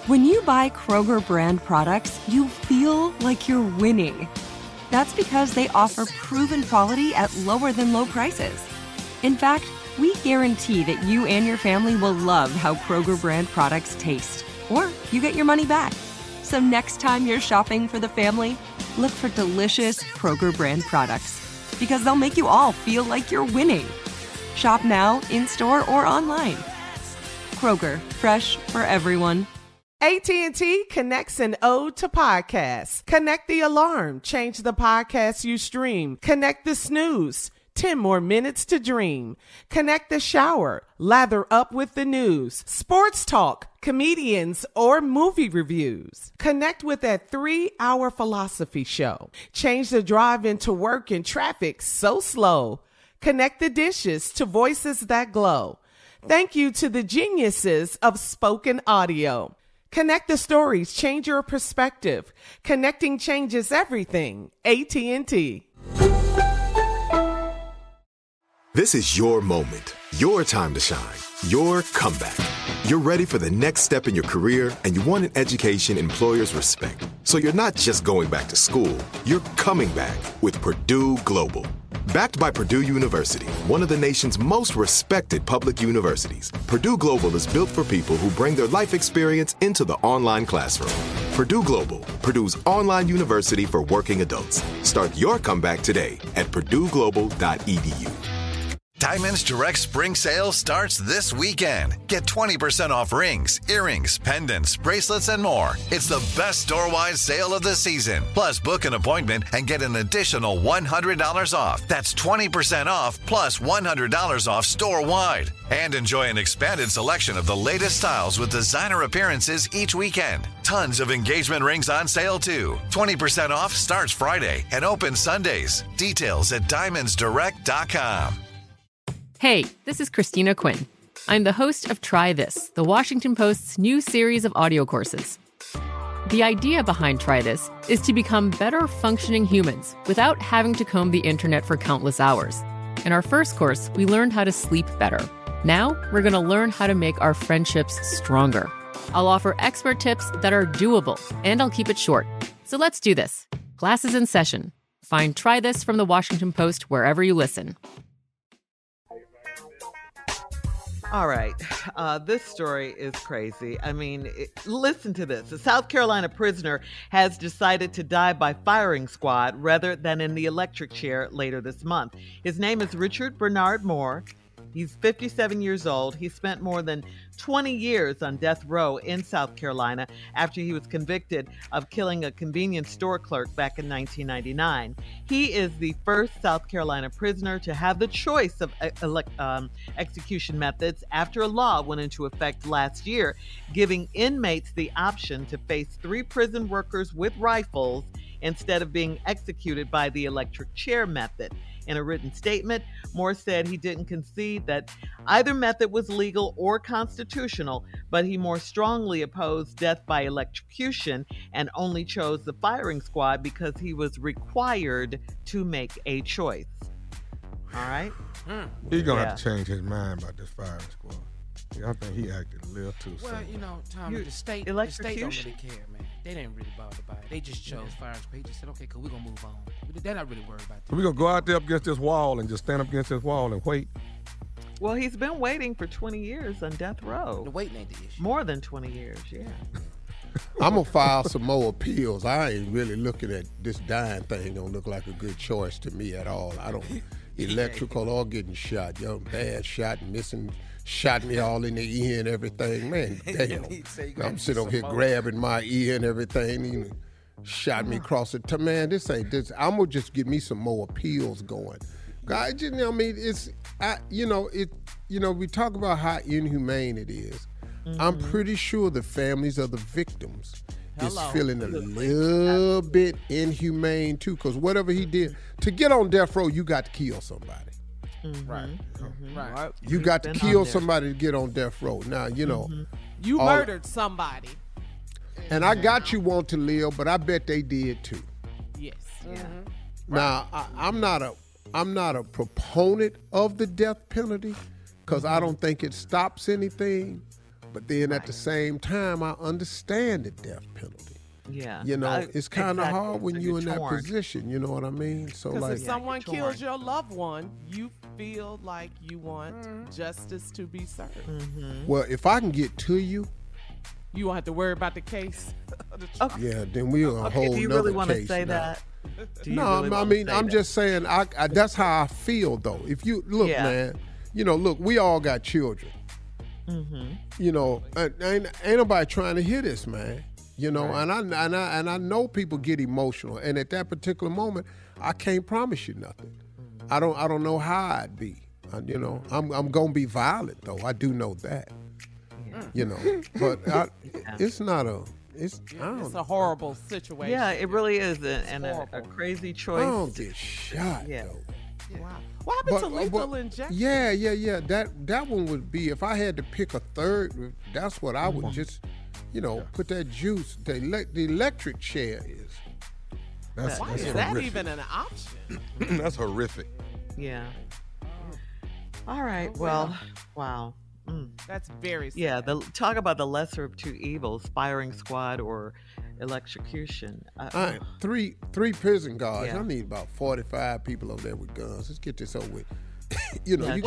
When you buy Kroger brand products, you feel like you're winning. That's because they offer proven quality at lower than low prices. In fact, we guarantee that you and your family will love how Kroger brand products taste, or you get your money back. So next time you're shopping for the family, look for delicious Kroger brand products, because they'll make you all feel like you're winning. Shop now, in-store, or online. Kroger, fresh for everyone. AT&T connects an ode to podcasts. Connect the alarm. Change the podcast you stream. Connect the snooze. 10 more minutes to dream. Connect the shower. Lather up with the news. Sports talk, comedians, or movie reviews. Connect with that 3-hour philosophy show. Change the drive into work in traffic so slow. Connect the dishes to voices that glow. Thank you to the geniuses of spoken audio. Connect the stories, change your perspective. Connecting changes everything. AT&T. This is your moment, your time to shine, your comeback. You're ready for the next step in your career, and you want an education employers respect. So you're not just going back to school, you're coming back with Purdue Global. Backed by Purdue University, one of the nation's most respected public universities, Purdue Global is built for people who bring their life experience into the online classroom. Purdue Global, Purdue's online university for working adults. Start your comeback today at purdueglobal.edu. Diamonds Direct Spring Sale starts this weekend. Get 20% off rings, earrings, pendants, bracelets, and more. It's the best store-wide sale of the season. Plus, book an appointment and get an additional $100 off. That's 20% off plus $100 off store-wide. And enjoy an expanded selection of the latest styles with designer appearances each weekend. Tons of engagement rings on sale, too. 20% off starts Friday and opens Sundays. Details at diamondsdirect.com. Hey, this is Christina Quinn. I'm the host of Try This, the Washington Post's new series of audio courses. The idea behind Try This is to become better functioning humans without having to comb the internet for countless hours. In our first course, we learned how to sleep better. Now, we're going to learn how to make our friendships stronger. I'll offer expert tips that are doable, and I'll keep it short. So let's do this. Class is in session. Find Try This from the Washington Post wherever you listen. All right. This story is crazy. I mean, listen to this. A South Carolina prisoner has decided to die by firing squad rather than in the electric chair later this month. His name is Richard Bernard Moore. He's 57 years old. He spent more than 20 years on death row in South Carolina after he was convicted of killing a convenience store clerk back in 1999. He is the first South Carolina prisoner to have the choice of execution methods after a law went into effect last year, giving inmates the option to face 3 prison workers with rifles instead of being executed by the electric chair method. In a written statement, Moore said he didn't concede that either method was legal or constitutional, but he more strongly opposed death by electrocution and only chose the firing squad because he was required to make a choice. All right? He's going to have to change his mind about this firing squad. I think he acted a little too soon. Well, you know, Tommy, the state don't really care, man. They didn't really bother by it. They just chose firing squad. He just said, okay, cool, we're going to move on. They're not really worried about that. So we're going to go out there up against this wall and just stand up against this wall and wait? Well, he's been waiting for 20 years on death row. The waiting ain't the issue. More than 20 years, yeah. I'm going to file some more appeals. I ain't really looking at this dying thing. Don't look like a good choice to me at all. I don't, electrical or getting shot. Young bad shot, missing, shot me all in the ear and everything. Man, damn. I'm sitting over here grabbing my ear and everything. You shot me across the man, this ain't this. I'm going to just get me some more appeals going. God, you know, I mean, we talk about how inhumane it is. Mm-hmm. I'm pretty sure the families of the victims is feeling a little bit inhumane too, because whatever he did, to get on death row, you got to kill somebody. Mm-hmm. Right. Mm-hmm. Right. You got to kill somebody to get on death row. Now, you know. You murdered somebody. And I got you want to live, but I bet they did too. Yes. Mm-hmm. Now, I'm not a proponent of the death penalty because I don't think it stops anything. But then at the same time, I understand the death penalty. Yeah. You know, it's kind of exactly. hard when you're in that position. You know what I mean? So because like, if someone kills your loved one, you feel like you want justice to be served. Mm-hmm. Well, if I can get to you, you won't have to worry about the case. Okay. Yeah, then we're a whole nother case. Do you really want to say now. that? No, I mean, I'm just saying, I that's how I feel, though. If you, look, man, you know, look, we all got children. Mm-hmm. You know, ain't nobody trying to hear this, man. You know, and I know people get emotional, and at that particular moment, I can't promise you nothing. I don't know how I'd be. You know, I'm gonna be violent though. I do know that. You know, but it's not a. It's a horrible situation. Yeah, it really is, and a crazy choice. I don't get shot though. Yeah. Wow. What happened to lethal injection? Yeah. That one would be, if I had to pick a third, that's what I would just, you know, put that juice. The electric chair is. Why is that even an option? That's horrific. Yeah. All right. Well, wow. That's very sad. Yeah, talk about the lesser of two evils, firing squad or electrocution. All right, three prison guards. I need about 45 people over there with guns. Let's get this over with. You know,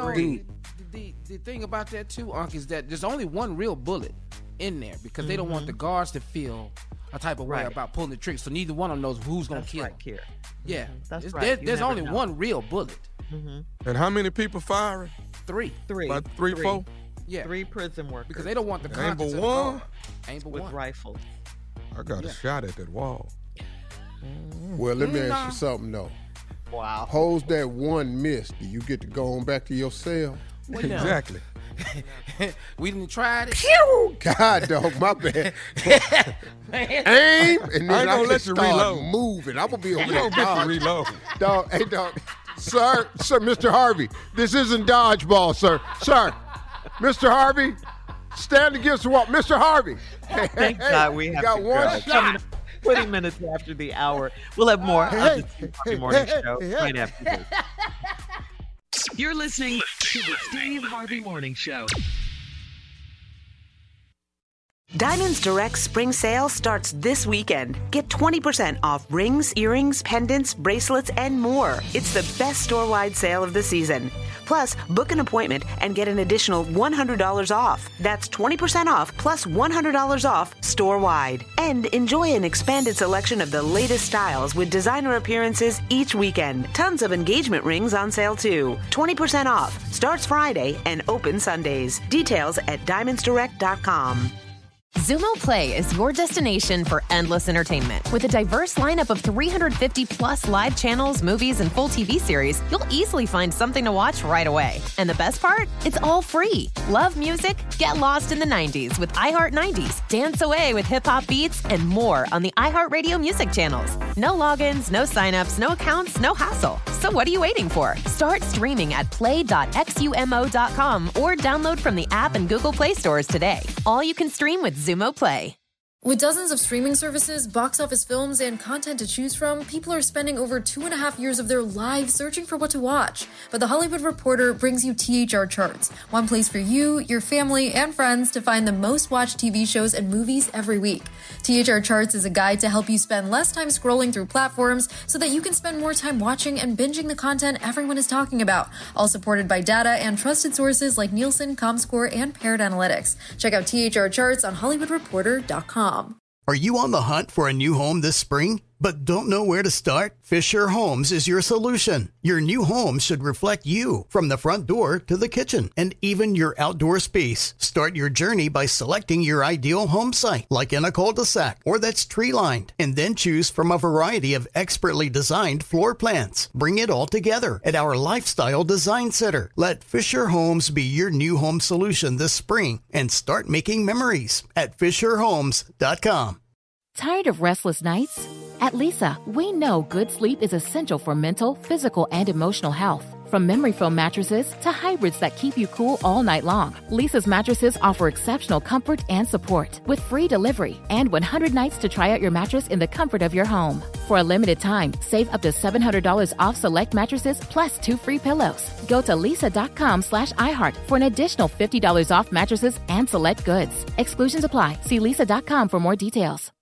the thing about that too, Unc, is that there's only one real bullet in there because they don't want the guards to feel a type of way about pulling the trigger. So neither one of them knows who's going to kill. Right, Kier. Yeah, that's right. There's only one real bullet. Mm-hmm. And how many people firing? Three. About three, 4? Yeah. 3 prison workers. Because they don't want the Ain't but conscience one. Ain't but with one. rifles. I got a shot at that wall. Well, let me ask you something though. Wow. Suppose that one missed. Do you get to go on back to your cell? Well, exactly. We didn't try it. Phew! God, dog, my bad. Aim, and then I ain't gonna let can you start reload. moving. I'm gonna be over You there. don't get to reload. Dog, hey, dog. Sir, Mr. Harvey, this isn't dodgeball, sir. Sir, Mr. Harvey, stand against the wall. Mr. Harvey. Thank God we have got to one go. shot. 20 minutes after the hour. We'll have more of the Steve Harvey Morning Show right after this. You're listening to the Steve Harvey Morning Show. Diamonds Direct Spring Sale starts this weekend. Get 20% off rings, earrings, pendants, bracelets, and more. It's the best store-wide sale of the season. Plus, book an appointment and get an additional $100 off. That's 20% off plus $100 off store-wide. And enjoy an expanded selection of the latest styles with designer appearances each weekend. Tons of engagement rings on sale too. 20% off. Starts Friday and open Sundays. Details at diamondsdirect.com. Xumo Play is your destination for endless entertainment. With a diverse lineup of 350 plus live channels, movies, and full TV series, you'll easily find something to watch right away. And the best part? It's all free. Love music? Get lost in the 90s with iHeart 90s, dance away with hip-hop beats, and more on the iHeartRadio music channels. No logins, no signups, no accounts, no hassle. So what are you waiting for? Start streaming at play.xumo.com or download from the app and Google Play stores today. All you can stream with Xumo Play. With dozens of streaming services, box office films, and content to choose from, people are spending over 2.5 years of their lives searching for what to watch. But The Hollywood Reporter brings you THR Charts, one place for you, your family, and friends to find the most watched TV shows and movies every week. THR Charts is a guide to help you spend less time scrolling through platforms so that you can spend more time watching and binging the content everyone is talking about, all supported by data and trusted sources like Nielsen, Comscore, and Paired Analytics. Check out THR Charts on HollywoodReporter.com. Are you on the hunt for a new home this spring, but don't know where to start? Fisher Homes is your solution. Your new home should reflect you, from the front door to the kitchen, and even your outdoor space. Start your journey by selecting your ideal home site, like in a cul-de-sac or that's tree-lined, and then choose from a variety of expertly designed floor plans. Bring it all together at our Lifestyle Design Center. Let Fisher Homes be your new home solution this spring and start making memories at FisherHomes.com. Tired of restless nights? At Leesa, we know good sleep is essential for mental, physical, and emotional health. From From memory foam mattresses to hybrids that keep you cool all night long, Leesa's mattresses offer exceptional comfort and support with free delivery and 100 nights to try out your mattress in the comfort of your home. For a limited time, save up to $700 off select mattresses plus 2 free pillows. Go to leesa.com/iHeart for an additional $50 off mattresses and select goods. Exclusions apply. See leesa.com for more details.